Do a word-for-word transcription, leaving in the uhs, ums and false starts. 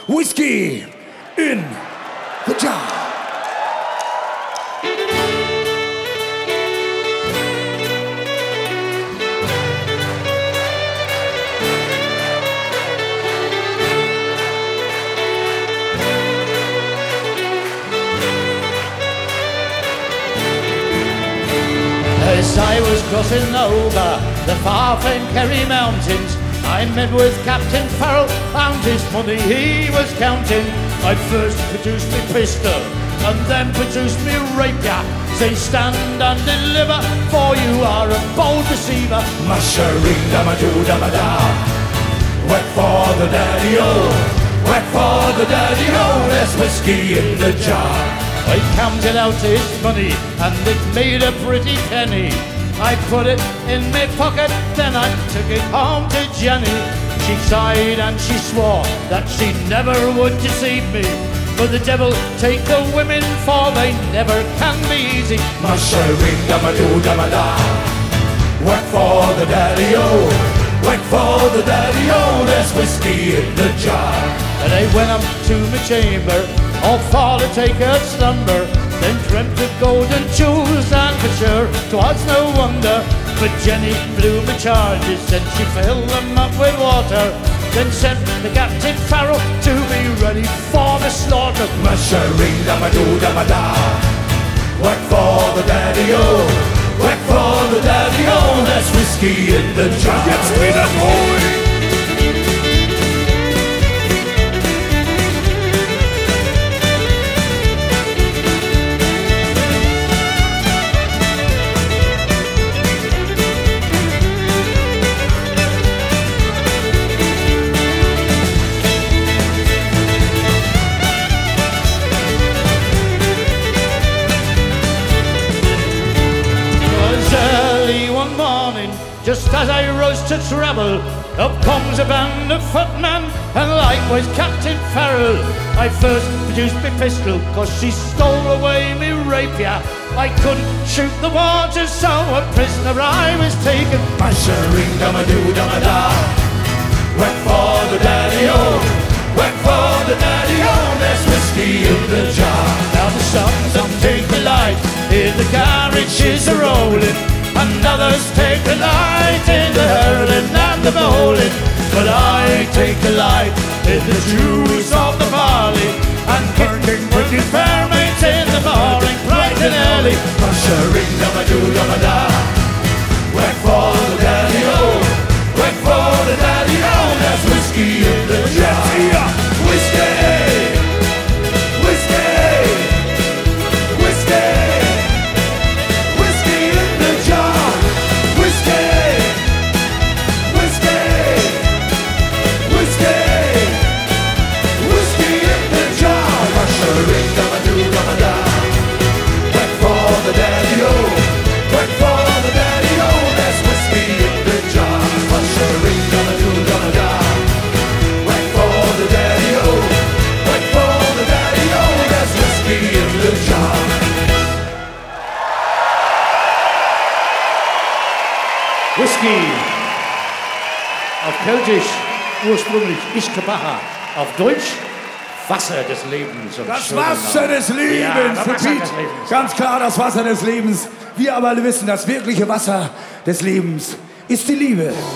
Whiskey in the jar. As I was crossing over the far famed Kerry Mountains, I met with Captain Farrell, found his money he was counting. I first produced me pistol, and then produced me rapier. Say stand and deliver, for you are a bold deceiver. Mushering damadoo damada, whack for the daddy-o, whack for the daddy-o, there's whiskey in the jar. I counted out his money, and it made a pretty penny. I put it in my pocket, then I took it home to Jenny. She sighed and she swore that she never would deceive me. But the devil take the women, for they never can be easy. Mushering damadoo damada, whack for the daddy-o, whack for the daddy-o, there's whiskey in the jar. And I went up to my chamber, all for to take a slumber, then dreamt of golden jewels, and for sure 'twas no wonder. But Jenny blew my charges, and she filled them up with water, then sent the Captain Farrell to be ready for the slaughter. Mushering damadoo damada, whack for the daddy-o, whack for the daddy-o, there's whiskey in the jar. Jetzt wieder boy. Just as I rose to travel, up comes a band of footmen, and likewise Captain Farrell. I first produced my pistol, cause she stole away me rapier. I couldn't shoot the water, so a prisoner I was taken. Mushering damadoo damada, whack for the daddy-o, whack for the daddy-o, there's whiskey in the jar. Now the sons don't take the light, here the carriages are rolling, and others take the light in the hurling and the bowling. But I take the light in the juice of the barley, and kicking with your fair mates in the morning, bright and early. Mushering damadoo damada, whack for the daddy-o, whack for the daddy-o, there's whiskey in the jar. Whiskey, whiskey, whiskey. Whisky, auf Keltisch ursprünglich Ishkabaha, auf Deutsch Wasser des Lebens. Und das Wasser des Lebens, ja, das Wasser Pete. des Lebens. Ganz klar das Wasser des Lebens. Wir aber alle wissen, das wirkliche Wasser des Lebens ist die Liebe.